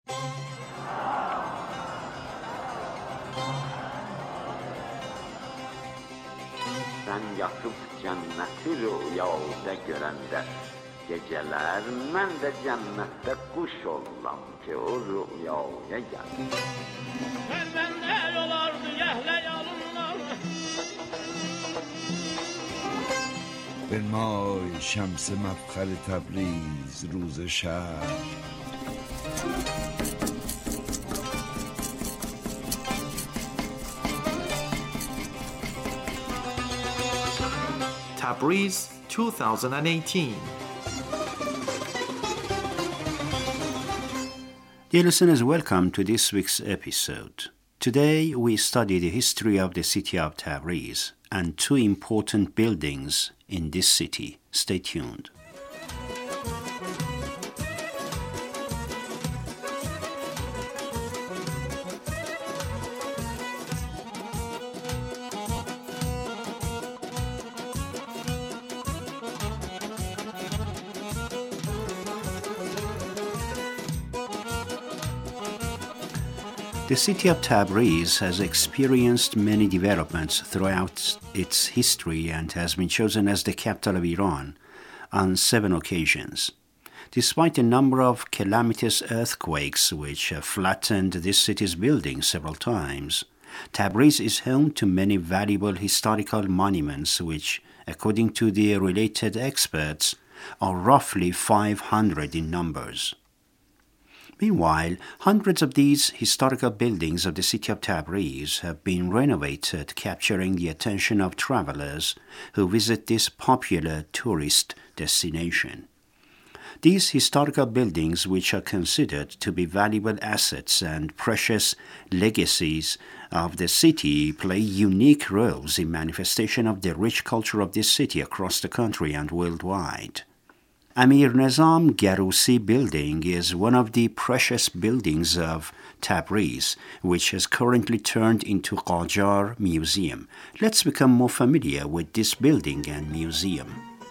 Sen yatıp cenneti rüyada görende, geceler mən də cənnətdə quş ollam ki, o rüyaya gəlir. Məndən olardı yəhlə yalınlar. بنمای شمس مفخر تبریز روز شهر. Tabriz 2018. Dear listeners, welcome to this week's episode. Today we study the history of the city of Tabriz and two important buildings in this city. Stay tuned. The city of Tabriz has experienced many developments throughout its history and has been chosen as the capital of Iran on 7 occasions. Despite a number of calamitous earthquakes which have flattened this city's buildings several times, Tabriz is home to many valuable historical monuments which, according to the related experts, are roughly 500 in numbers. Meanwhile, hundreds of these historical buildings of the city of Tabriz have been renovated, capturing the attention of travelers who visit this popular tourist destination. These historical buildings, which are considered to be valuable assets and precious legacies of the city, play unique roles in manifestation of the rich culture of this city across the country and worldwide. Amir Nizam Garousi building is one of the precious buildings of Tabriz, which has currently turned into Qajar Museum. Let's become more familiar with this building and museum.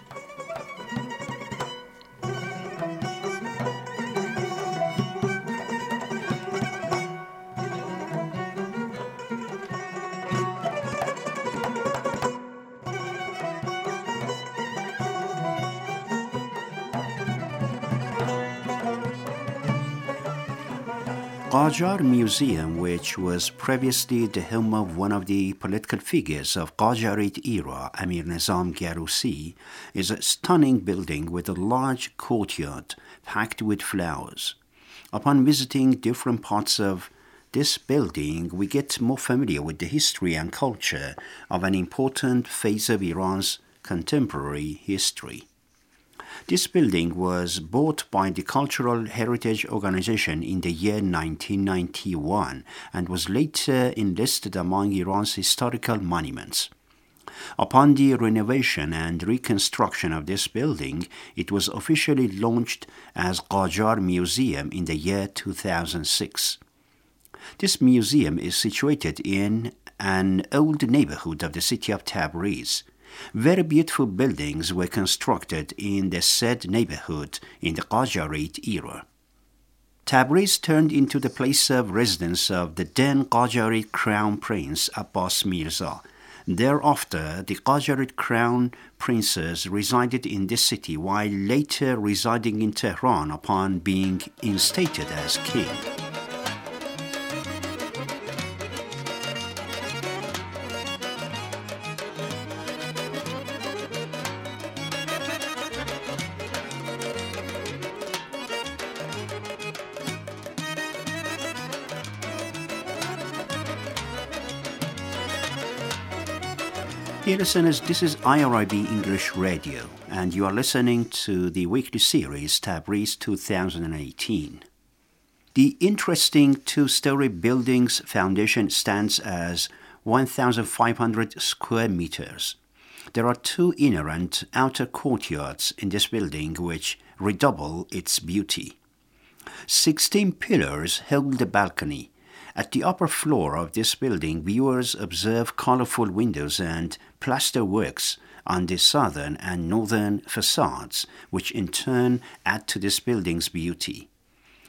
Qajar Museum, which was previously the home of one of the political figures of Qajarid era, Amir Nizam Garousi, is a stunning building with a large courtyard packed with flowers. Upon visiting different parts of this building, we get more familiar with the history and culture of an important phase of Iran's contemporary history. This building was bought by the Cultural Heritage Organization in the year 1991 and was later enlisted among Iran's historical monuments. Upon the renovation and reconstruction of this building, it was officially launched as Qajar Museum in the year 2006. This museum is situated in an old neighborhood of the city of Tabriz. Very beautiful buildings were constructed in the said neighborhood in the Qajarid era. Tabriz turned into the place of residence of the then Qajarid Crown Prince Abbas Mirza. Thereafter, the Qajarid Crown Princes resided in this city while later residing in Tehran upon being instated as king. Dear listeners, this is IRIB English Radio, and you are listening to the weekly series Tabriz 2018. The interesting two-story building's foundation stands as 1,500 square meters. There are two inner and outer courtyards in this building which redouble its beauty. 16 pillars hold the balcony. At the upper floor of this building, viewers observe colorful windows and plaster works on the southern and northern facades, which in turn add to this building's beauty.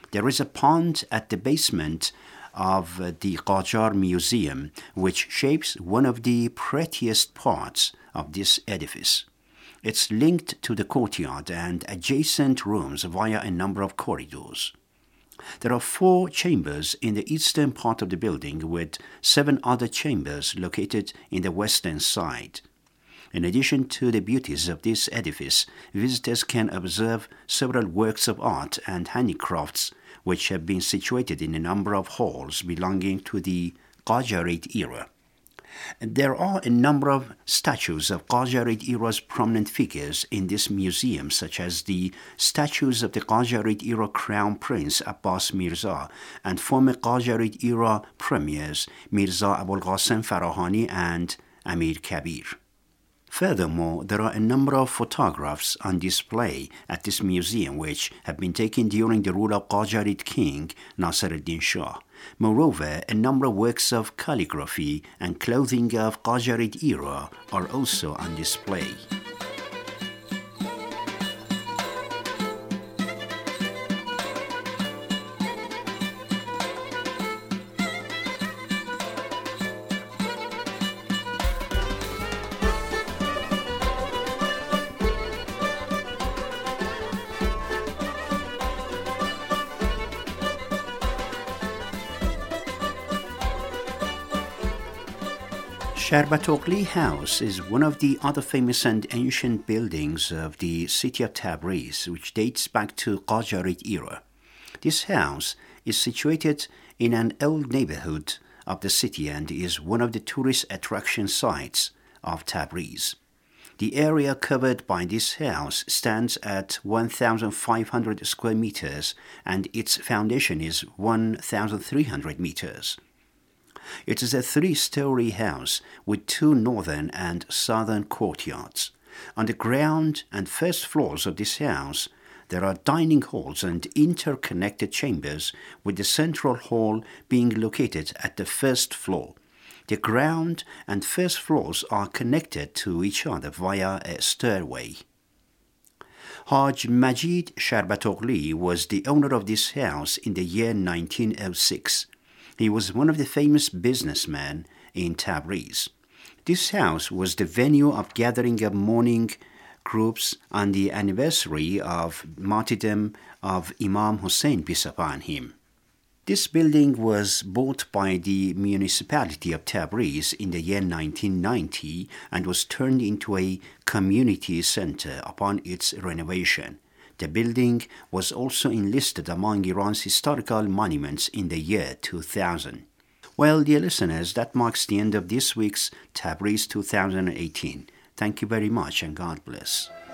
There is a pond at the basement of the Qajar Museum, which shapes one of the prettiest parts of this edifice. It's linked to the courtyard and adjacent rooms via a number of corridors. There are 4 chambers in the eastern part of the building, with 7 other chambers located in the western side. In addition to the beauties of this edifice, visitors can observe several works of art and handicrafts which have been situated in a number of halls belonging to the Qajarite era. There are a number of statues of Qajarite era's prominent figures in this museum, such as the statues of the Qajarite era Crown Prince Abbas Mirza and former Qajarite era premiers Mirza Abul Qasim Farahani and Amir Kabir. Furthermore, there are a number of photographs on display at this museum which have been taken during the rule of Qajarite king Nasir-ad-Din Shah. Moreover, a number of works of calligraphy and clothing of Qajarite era are also on display. Sharbatogli House is one of the other famous and ancient buildings of the city of Tabriz, which dates back to Qajarite era. This house is situated in an old neighborhood of the city and is one of the tourist attraction sites of Tabriz. The area covered by this house stands at 1,500 square meters and its foundation is 1,300 meters. It is a 3-story house with 2 northern and southern courtyards. On the ground and first floors of this house, there are dining halls and interconnected chambers, with the central hall being located at the first floor. The ground and first floors are connected to each other via a stairway. Haj Majid Sharbatogli was the owner of this house in the year 1906. He was one of the famous businessmen in Tabriz. This house was the venue of gathering of mourning groups on the anniversary of martyrdom of Imam Hussein, peace upon him. This building was bought by the municipality of Tabriz in the year 1990 and was turned into a community center upon its renovation. The building was also enlisted among Iran's historical monuments in the year 2000. Well, dear listeners, that marks the end of this week's Tabriz 2018. Thank you very much and God bless.